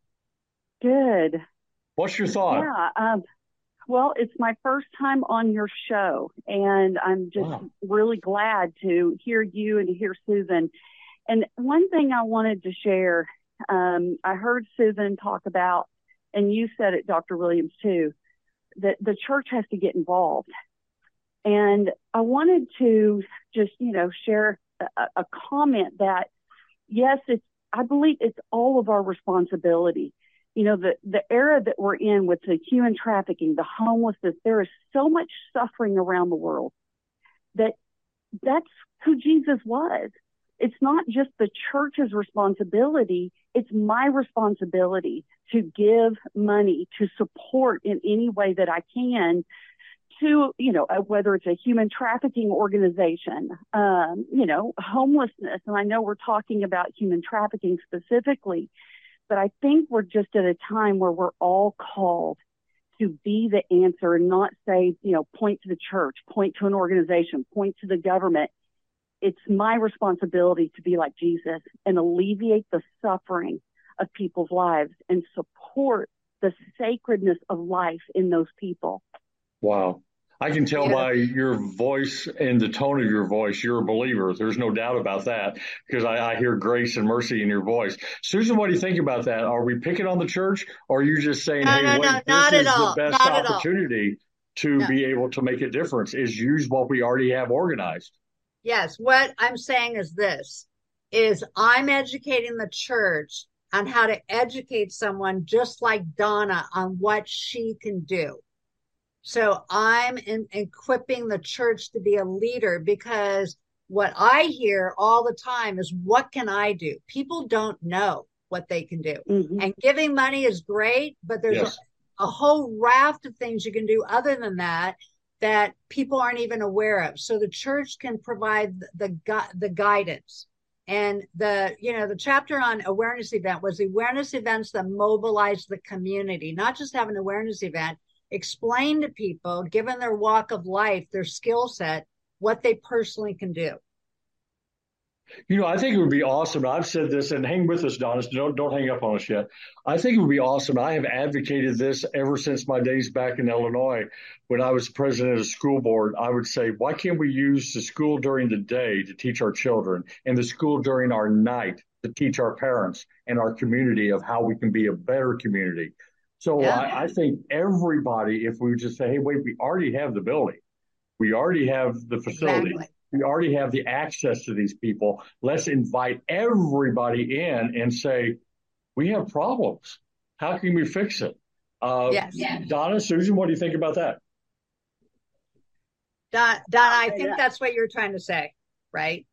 Good.
What's your thought?
Yeah. Um, well, it's my first time on your show, and I'm just
Wow.
really glad to hear you and to hear Susan. And one thing I wanted to share, um, I heard Susan talk about, and you said it, Doctor Williams, too, that the church has to get involved. And I wanted to just, you know, share a, a comment that, yes, it's, I believe it's all of our responsibility. You know, the, the era that we're in with the human trafficking, the homelessness, there is so much suffering around the world that that's who Jesus was. It's not just the church's responsibility. It's my responsibility to give money, to support in any way that I can to, you know, whether it's a human trafficking organization, um, you know, homelessness. And I know we're talking about human trafficking specifically, but I think we're just at a time where we're all called to be the answer and not say, you know, point to the church, point to an organization, point to the government. It's my responsibility to be like Jesus and alleviate the suffering of people's lives and support the sacredness of life in those people.
Wow. I can tell
Yeah.
by your voice and the tone of your voice, you're a believer. There's no doubt about that, because I, I hear grace and mercy in your voice. Susan, what do you think about that? Are we picking on the church, or are you just saying,
No,
hey,
no,
wait,
no,
this
not
is
at all.
the best
Not at all.
opportunity to
No.
be able to make a difference, is use what we already have organized?
Yes, what I'm saying is this, is I'm educating the church on how to educate someone just like Donna on what she can do. So I'm in, equipping the church to be a leader, because what I hear all the time is, what can I do? People don't know what they can do.
Mm-hmm.
And giving money is great, but there's
Yes.
a, a whole raft of things you can do other than that, that people aren't even aware of. So the church can provide the, the, the guidance. And the, you know, the chapter on awareness event was awareness events that mobilize the community, not just have an awareness event, explain to people, given their walk of life, their skill set, what they personally can do.
You know, I think it would be awesome. I've said this, and hang with us, Donna. Don't don't hang up on us yet. I think it would be awesome. I have advocated this ever since my days back in Illinois when I was president of the school board. I would say, why can't we use the school during the day to teach our children and the school during our night to teach our parents and our community of how we can be a better community? So
Yeah.
I, I think everybody, if we just say, hey, wait, we already have the building. We already have the facility.
Exactly.
We already have the access to these people. Let's invite everybody in and say, we have problems. How can we fix it? Uh,
Yes.
Donna, Susan, what do you think about that?
Don, Don, I think that's what you're trying to say, right?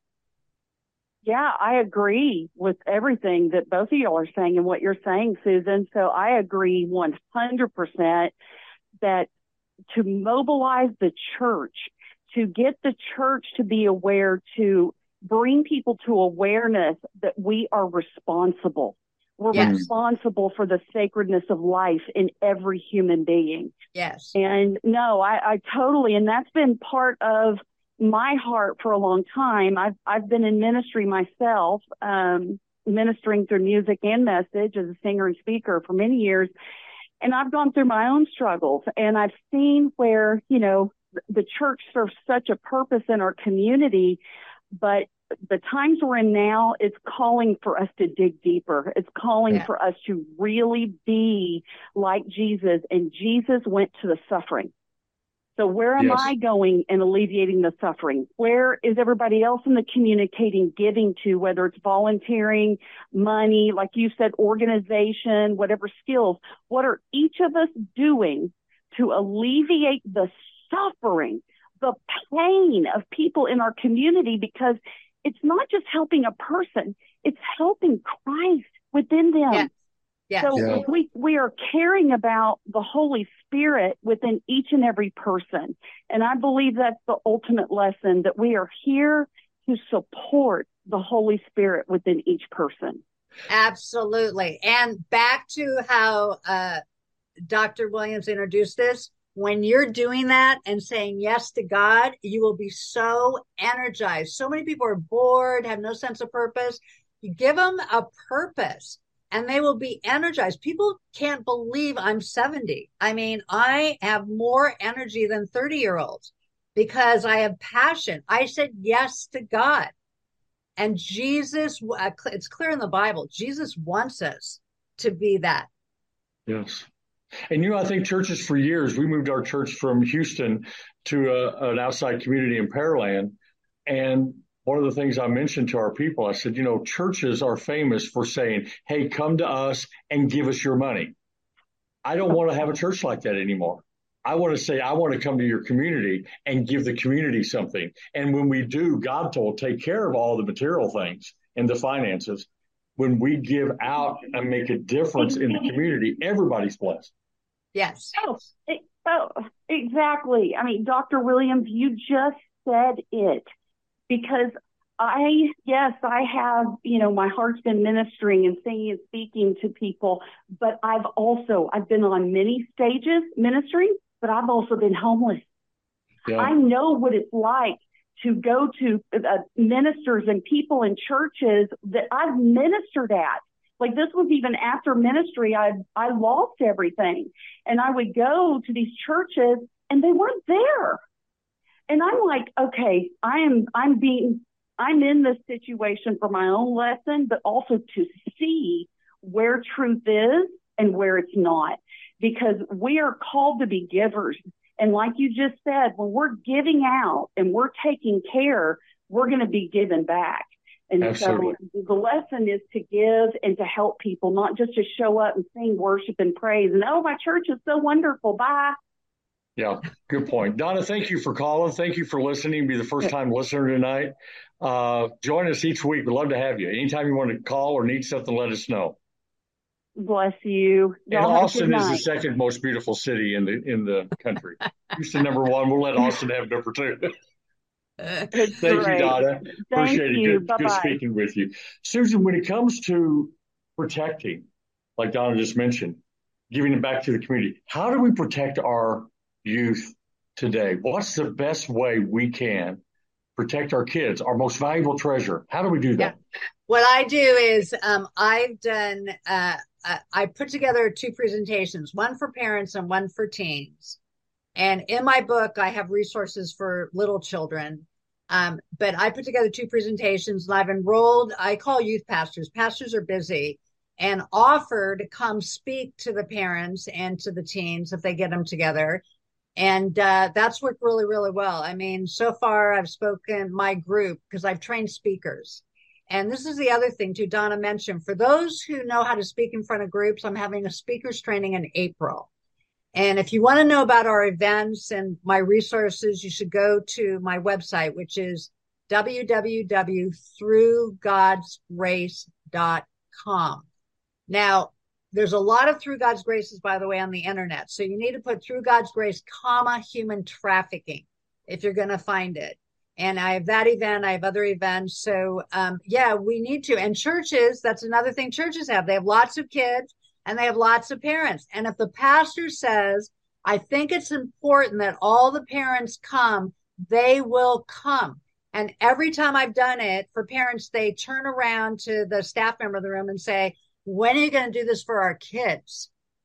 Yeah, I agree with everything that both of y'all are saying and what you're saying, Susan. So I agree one hundred percent that to mobilize the church, to get the church to be aware, to bring people to awareness that we are responsible. We're
Yes.
responsible for the sacredness of life in every human being.
Yes.
And no, I, I totally, and that's been part of my heart for a long time. I've, I've been in ministry myself, um, ministering through music and message as a singer and speaker for many years. And I've gone through my own struggles, and I've seen where, you know, the church serves such a purpose in our community, but the times we're in now, it's calling for us to dig deeper. It's calling
Yeah.
for us to really be like Jesus, and Jesus went to the suffering. So where am
Yes.
I going and alleviating the suffering? Where is everybody else in the communicating giving to, whether it's volunteering, money, like you said, organization, whatever skills? What are each of us doing to alleviate the suffering, the pain of people in our community? Because it's not just helping a person, it's helping Christ within them.
Yes. Yes.
So
Yeah.
we, we are caring about the Holy Spirit within each and every person. And I believe that's the ultimate lesson, that we are here to support the Holy Spirit within each person.
Absolutely. And back to how uh, Doctor Williams introduced this, when you're doing that and saying yes to God, you will be so energized. So many people are bored, have no sense of purpose. You give them a purpose and they will be energized. People can't believe I'm seventy. I mean, I have more energy than thirty year olds because I have passion. I said yes to God. And Jesus, uh, it's clear in the Bible, Jesus wants us to be that.
Yes. And, you know, I think churches for years, we moved our church from Houston to a, an outside community in Pearland. And one of the things I mentioned to our people, I said, you know, churches are famous for saying, hey, come to us and give us your money. I don't want to have a church like that anymore. I want to say, I want to come to your community and give the community something. And when we do, God will take care of all the material things and the finances. When we give out and make a difference in the community, everybody's blessed.
Yes.
Oh, it, oh, exactly. I mean, Doctor Williams, you just said it. Because I, yes, I have, you know, my heart's been ministering and singing and speaking to people, but I've also, I've been on many stages ministering, but I've also been homeless.
Yeah.
I know what it's like to go to uh, ministers and people in churches that I've ministered at. Like this was even after ministry, I I lost everything. And I would go to these churches and they weren't there. And I'm like, okay, I am, I'm being, I'm in this situation for my own lesson, but also to see where truth is and where it's not, because we are called to be givers. And like you just said, when we're giving out and we're taking care, we're going to be given back. And
Absolutely.
So the lesson is to give and to help people, not just to show up and sing, worship, and praise. And, oh, my church is so wonderful. Bye.
Yeah, good point. Donna, thank you for calling. Thank you for listening. Be the first time listener tonight. Uh, join us each week. We'd love to have you. Anytime you want to call or need something, let us know.
Bless you.
And
Y'all have a
Austin
good
is the
night.
second most beautiful city in the in the country. Houston number one. We'll let Austin have number two.
It's
Thank you,
great.
Donna.
Thank
Appreciate it.
you.
Good,
Bye
good
bye.
speaking with you. Susan, when it comes to protecting, like Donna just mentioned, giving it back to the community, how do we protect our youth today? What's the best way we can protect our kids, our most valuable treasure? How do we do that?
Yeah. What I do is um, I've done, uh, uh, I put together two presentations, one for parents and one for teens. And in my book, I have resources for little children. Um, but I put together two presentations and I've enrolled, I call youth pastors. Pastors are busy, and offer to come speak to the parents and to the teens if they get them together. And uh, that's worked really, really well. I mean, so far I've spoken my group because I've trained speakers. And this is the other thing too, Donna mentioned, for those who know how to speak in front of groups, I'm having a speakers training in April. And if you want to know about our events and my resources, you should go to my website, which is w w w dot through gods grace dot com. Now, there's a lot of Through God's Graces, by the way, on the internet. So you need to put Through God's Grace, comma, human trafficking, if you're going to find it. And I have that event. I have other events. So, um, yeah, we need to. And churches, that's another thing churches have. They have lots of kids and they have lots of parents. And if the pastor says, I think it's important that all the parents come, they will come. And every time I've done it for parents, they turn around to the staff member of the room and say, when are you going to do this for our kids?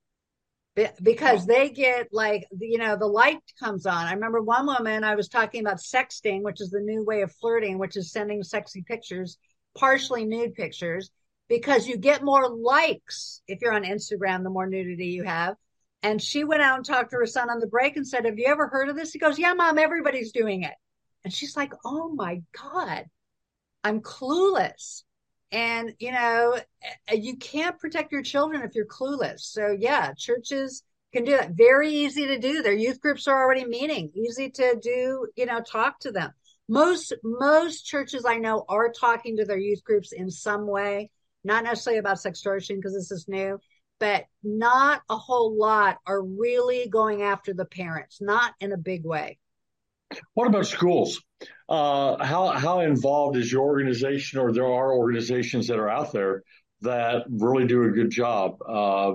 Because they get like, you know, the light comes on. I remember one woman, I was talking about sexting, which is the new way of flirting, which is sending sexy pictures, partially nude pictures, because you get more likes if you're on Instagram, the more nudity you have. And she went out and talked to her son on the break and said, have you ever heard of this? He goes, yeah, Mom, everybody's doing it. And she's like, oh my God, I'm clueless. And, you know, you can't protect your children if you're clueless. So, yeah, churches can do that. Very easy to do. Their youth groups are already meeting. Easy to do, you know, talk to them. Most, most churches I know are talking to their youth groups in some way, not necessarily about sextortion because this is new, but not a whole lot are really going after the parents, not in a big way.
What about schools? Uh, how how involved is your organization, or there are organizations that are out there that really do a good job? Uh,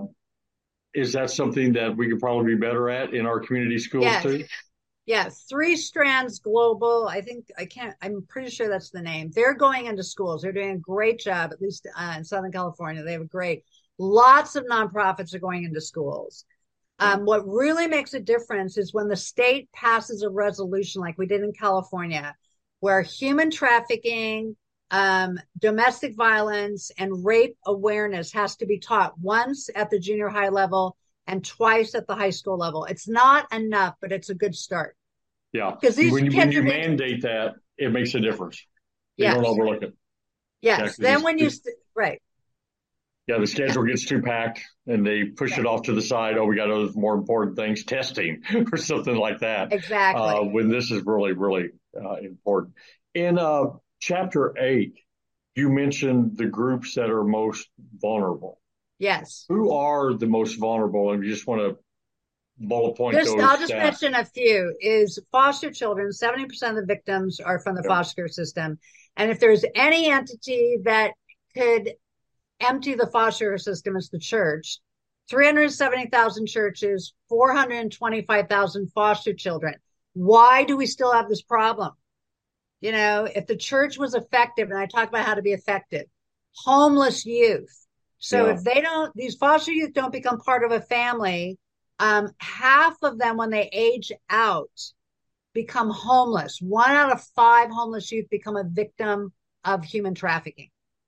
is that something that we could probably be better at in our community schools
yes.
too?
Yeah, Three Strands Global. I think I can't. I'm pretty sure that's the name. They're going into schools. They're doing a great job, at least uh, in Southern California. They have a great. Lots of nonprofits are going into schools. Um, what really makes a difference is when the state passes a resolution like we did in California, where human trafficking, um, domestic violence, and rape awareness has to be taught once at the junior high level and twice at the high school level. It's not enough, but it's a good start.
Yeah.
Because these
when,
kids
when you
being...
mandate that, it makes a difference. You
yes.
don't overlook it.
Yes.
Yeah,
then when you, st- right.
Yeah, the schedule gets too packed and they push it off to the side. Oh, we got other more important things, testing or something like that.
Exactly.
Uh, when this is really, really uh, important. In uh, chapter eight, you mentioned the groups that are most vulnerable.
Yes.
Who are the most vulnerable? And you just want to bullet point
just,
those.
I'll just
stats.
mention a few. Is foster children. seventy percent of the victims are from the yep. foster system. And if there's any entity that could empty the foster system, is the church. three hundred seventy thousand churches, four hundred twenty-five thousand foster children. Why do we still have this problem? You know, if the church was effective, and I talk about how to be effective, homeless youth. So yeah. if they don't, these foster youth don't become part of a family, um, half of them, when they age out, become homeless. One out of five homeless youth become a victim of human trafficking.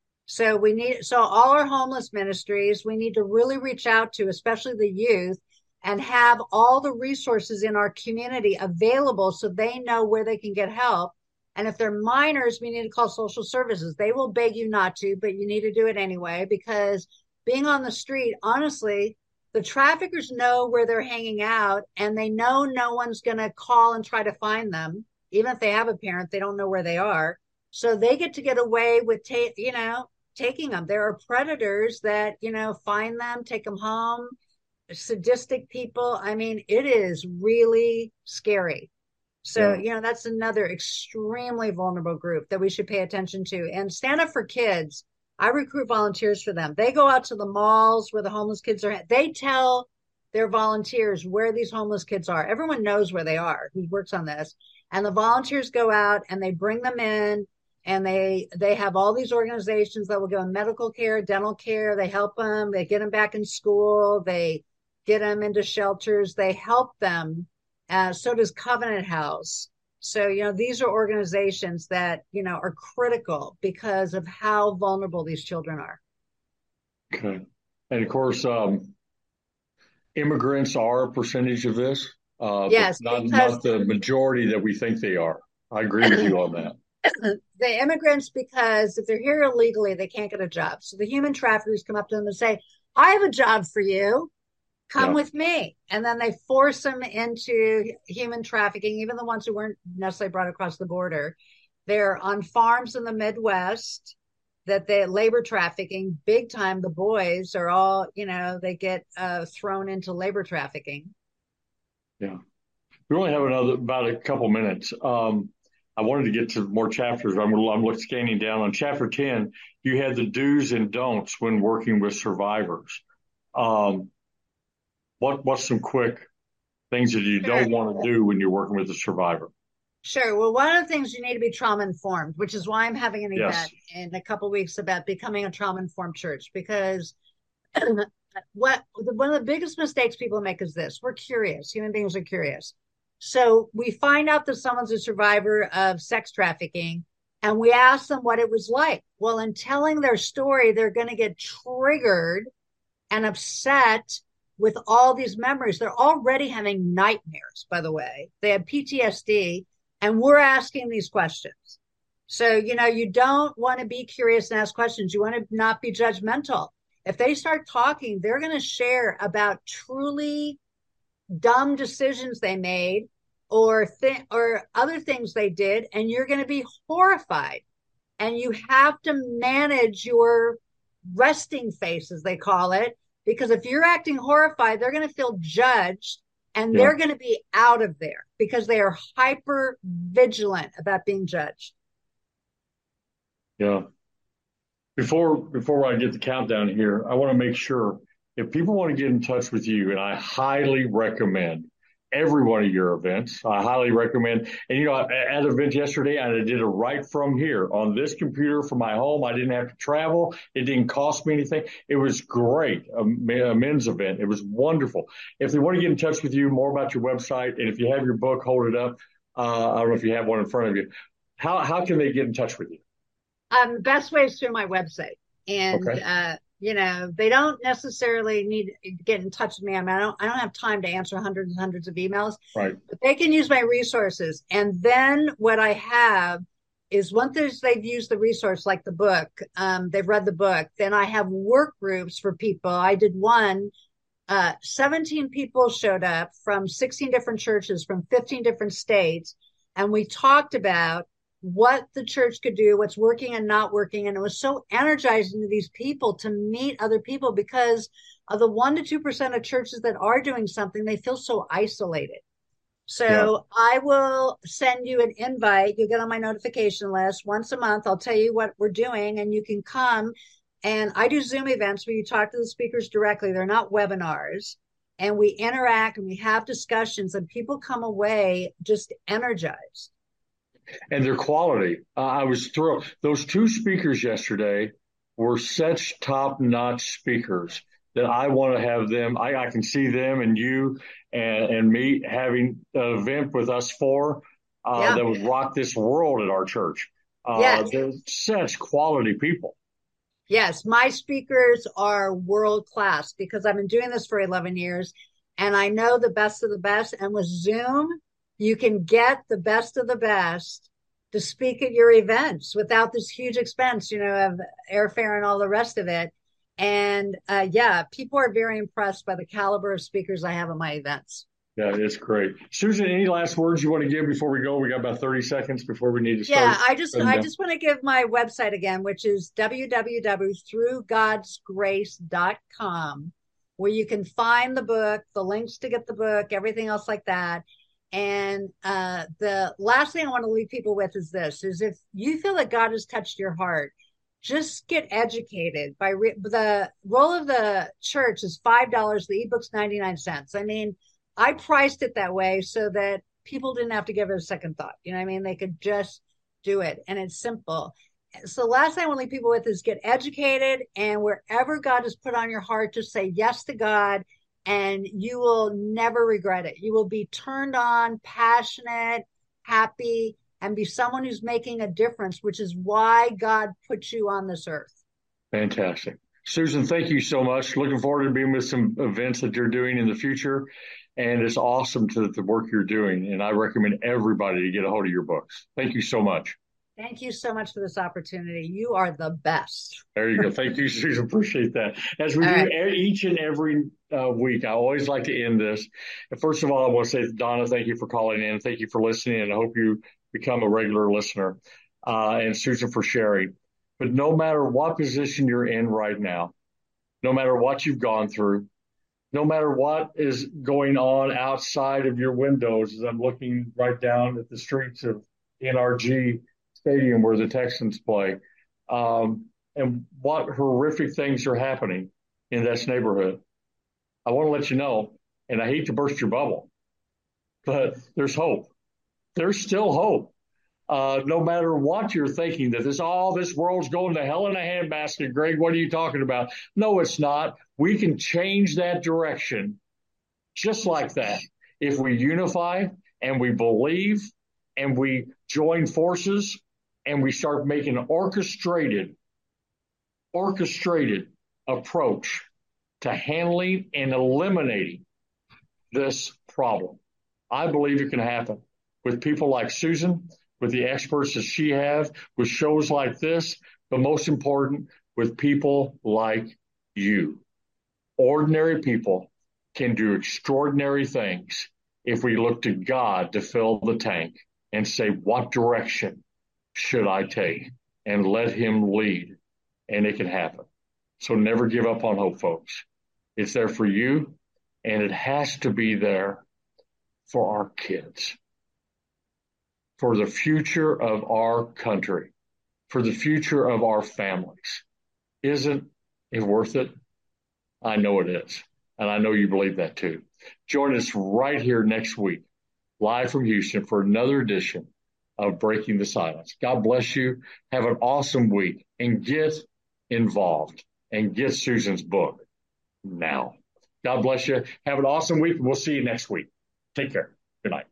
So we need, so all our homeless ministries, we need to really reach out to, especially the youth, and have all the resources in our community available so they know where they can get help. And if they're minors, we need to call social services. They will beg you not to, but you need to do it anyway, because being on the street, honestly, the traffickers know where they're hanging out, and they know no one's going to call and try to find them. Even if they have a parent, they don't know where they are. So they get to get away with, ta- you know, taking them. There are predators that, you know, find them, take them home, sadistic people. I mean, it is really scary. So,
Yeah.
you know, that's another extremely vulnerable group that we should pay attention to. And Stand Up for Kids, I recruit volunteers for them. They go out to the malls where the homeless kids are. They tell their volunteers where these homeless kids are. Everyone knows where they are who works on this. And the volunteers go out and they bring them in, and they they have all these organizations that will go in medical care, dental care. They help them. They get them back in school. They get them into shelters. They help them. Uh, so does Covenant House. So, you know, these are organizations that, you know, are critical because of how vulnerable these children are.
Okay. And of course, um, immigrants are a percentage of this, uh,
Yes,
but not,
because
not the majority that we think they are. I agree with you on that.
the immigrants, because if they're here illegally, they can't get a job. So the human traffickers come up to them and say, I have a job for you. Come
Yeah.
with me. And then they force them into human trafficking, even the ones who weren't necessarily brought across the border. They're on farms in the Midwest that they labor trafficking big time. The boys are all, you know, they get uh, thrown into labor trafficking.
Yeah. We only have another about a couple minutes. Um, I wanted to get to more chapters. I'm, I'm scanning down on chapter ten. You had the do's and don'ts when working with survivors. Um, what what's some quick things that you
Sure.
don't want to do when you're working with a survivor?
Sure. Well, one of the things, you need to be trauma informed, which is why I'm having an
Yes.
event in a couple of weeks about becoming a trauma informed church. Because what one of the biggest mistakes people make is this: we're curious. Human beings are curious. So we find out that someone's a survivor of sex trafficking, and we ask them what it was like. Well, in telling their story, they're going to get triggered and upset with all these memories. They're already having nightmares, by the way. They have P T S D, and we're asking these questions. So, you know, you don't want to be curious and ask questions. You want to not be judgmental. If they start talking, they're going to share about truly dumb decisions they made, or th- or other things they did, and you're going to be horrified. And you have to manage your resting face, as they call it, because if you're acting horrified, they're going to feel judged, and
Yeah.
they're going to be out of there because they are hyper vigilant about being judged.
Yeah. Before before I get the countdown here, I want to make sure if people want to get in touch with you, and I highly recommend every one of your events. I highly recommend, and you know, at an event yesterday, I did it right from here on this computer from my home. I didn't have to travel. It didn't cost me anything. It was great. A, a men's event. It was wonderful. If they want to get in touch with you, more about your website, and if you have your book, hold it up. Uh, I don't know if you have one in front of you. How how can they get in touch with you?
Um, the best way is through my website. And,
Okay.
uh, you know, they don't necessarily need to get in touch with me. I mean, I don't, I don't have time to answer hundreds and hundreds of emails,
Right.
but they can use my resources. And then what I have is, once they've used the resource, like the book, um, they've read the book, then I have work groups for people. I did one, uh, seventeen people showed up from sixteen different churches from fifteen different states. And we talked about what the church could do, what's working and not working. And it was so energizing to these people to meet other people, because of the one to two percent of churches that are doing something, they feel so isolated. So
Yeah.
I will send you an invite. You'll get on my notification list once a month. I'll tell you what we're doing, and you can come. And I do Zoom events where you talk to the speakers directly. They're not webinars. And we interact and we have discussions, and people come away just energized.
And their quality. Uh, I was thrilled. Those two speakers yesterday were such top-notch speakers that I want to have them. I, I can see them and you and, and me having an event with us four uh,
Yeah.
that would rock this world at our church. Uh,
Yes.
They're such quality people.
Yes, my speakers are world class because I've been doing this for eleven years, and I know the best of the best. And with Zoom, you can get the best of the best to speak at your events without this huge expense, you know, of airfare and all the rest of it. And uh, yeah, people are very impressed by the caliber of speakers I have at my events.
Yeah, it's great. Susan, any last words you want to give before we go? We got about thirty seconds before we need to start.
Yeah, I just I just want to give my website again, which is w w w dot through gods grace dot com, where you can find the book, the links to get the book, everything else like that. And uh, the last thing I want to leave people with is this, is if you feel that God has touched your heart, just get educated. By re- the role of the church is five dollars, the ebook's ninety-nine cents. I mean, I priced it that way so that people didn't have to give it a second thought. You know what I mean? They could just do it. And it's simple. So the last thing I want to leave people with is get educated, and wherever God has put on your heart, just say yes to God, and you will never regret it. You will be turned on, passionate, happy, and be someone who's making a difference, which is why God put you on this earth.
Fantastic. Susan, thank you so much. Looking forward to being with some events that you're doing in the future. And it's awesome to the work you're doing. And I recommend everybody to get a hold of your books. Thank you so much.
Thank you so much for this opportunity. You are the best.
There you go. Thank you, Susan. Appreciate that. As we All do right. each and every uh, week, I always like to end this. And first of all, I want to say, Donna, thank you for calling in. Thank you for listening. And I hope you become a regular listener. Uh, and Susan for sharing. But no matter what position you're in right now, no matter what you've gone through, no matter what is going on outside of your windows, as I'm looking right down at the streets of N R G Stadium where the Texans play, um, and what horrific things are happening in this neighborhood, I want to let you know, and I hate to burst your bubble, but there's hope. There's still hope. Uh, no matter what you're thinking, that this all this world's going to hell in a handbasket. Greg, what are you talking about? No, it's not. We can change that direction just like that if we unify and we believe and we join forces and we start making an orchestrated, orchestrated approach to handling and eliminating this problem. I believe it can happen with people like Susan, with the experts that she has, with shows like this, but most important, with people like you. Ordinary people can do extraordinary things if we look to God to fill the tank and say, what direction should I take? And let him lead, and it can happen. So never give up on hope, folks. It's there for you, and it has to be there for our kids, for the future of our country, for the future of our families. Isn't it worth it? I know it is. And I know you believe that too. Join us right here next week, live from Houston, for another edition of Breaking the Silence. God bless you. Have an awesome week, and get involved and get Susan's book now. God bless you. Have an awesome week. We'll see you next week. Take care. Good night.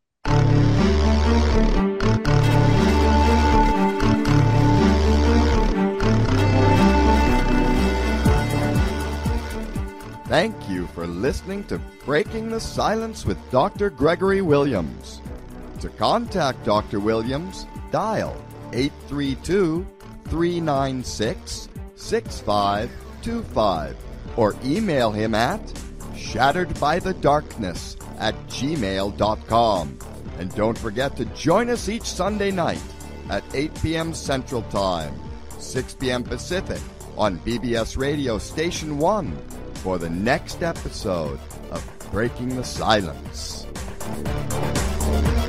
Thank you for listening to Breaking the Silence with Doctor Gregory Williams. To contact Doctor Williams, dial eight three two, three nine six, six five two five or email him at shatteredbythedarkness at gmail dot com. And don't forget to join us each Sunday night at eight p.m. Central Time, six p.m. Pacific on B B S Radio Station one for the next episode of Breaking the Silence.